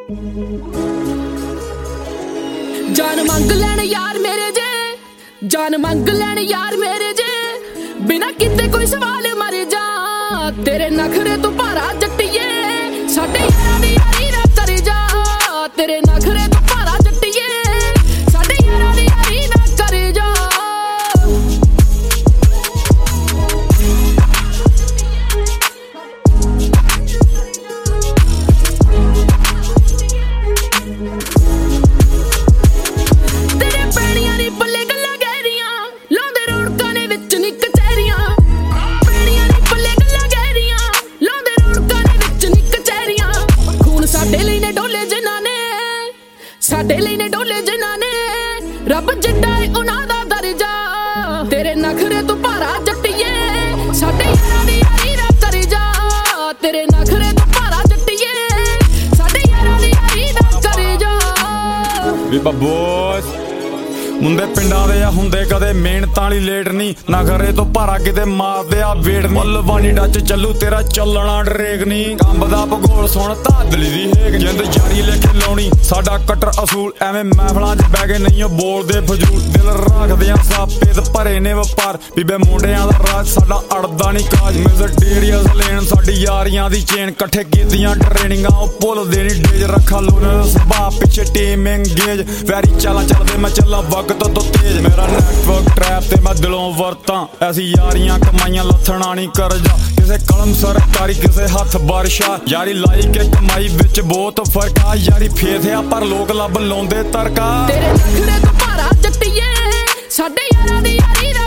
जान मंग लैन यार मेरे जे, जान मंग लैन यार मेरे जे, बिना किते कोई सवाल मर जा। तेरे नखरे तू भारा जट्टिए, साडे यारां दी यारी ना कर जा। तेरे नखरे तू भारा जट्टिए, साडे यारां दी यारी ना कर जा। साडे लई ने डोले जिन्हां ने, रब जिड्डा है उन्हां दा दर्जा। तेरे नखरे तू भारा जट्टिए, साडे यारां दी यारी ना कर जा। तेरे नखरे तू भारा जट्टिए, साडे यारां दी यारी ना कर जा। वी बब्बोस मुंडे पिंडां दे आ हुंदे कदे मेहनतां वाली लेट नहीं। नखरे तो भारा किते मारदे आ वेट नहीं। मुल्लवानी डच चलू तेरा चलना डरेक नहीं। कंब दा भगोल सुण धादली दी हेक, जिंद यारी लेके लाउणी साडा कट्टर असूल। एवें महफलां च बैह के नहीं बोलदे फजूल, दिल रखदे आ सापेद भरे ने वपार। बीबे मुंडियां दा राज साडा अड़दा नहीं काज। म्यूजिक डेरियस लेन साडी यारियां दी चेन, कट्ठे कीतियां ट्रेनिंगां ओ भुलदे नहीं डेज। रखा लोने दा सुभाऽ पिछे टीम एंगेज, वैरी चालां चलदे मैं चलां तो तेज। मेरा नेटवर्क ट्रैप ते मैं दिलों वरतां, ऐसी यारियां कमाइयां लथना नहीं करजा। किसे कलम सरकारी किसे हथ बारिशा, यारी लाई के कमाई विच बहुत फर्क आ। यारी फेथिया पर लोग लब लाउंदे तरका। तेरे नखरे तो भारा जट्टिए, साडे यारां दी यारी ना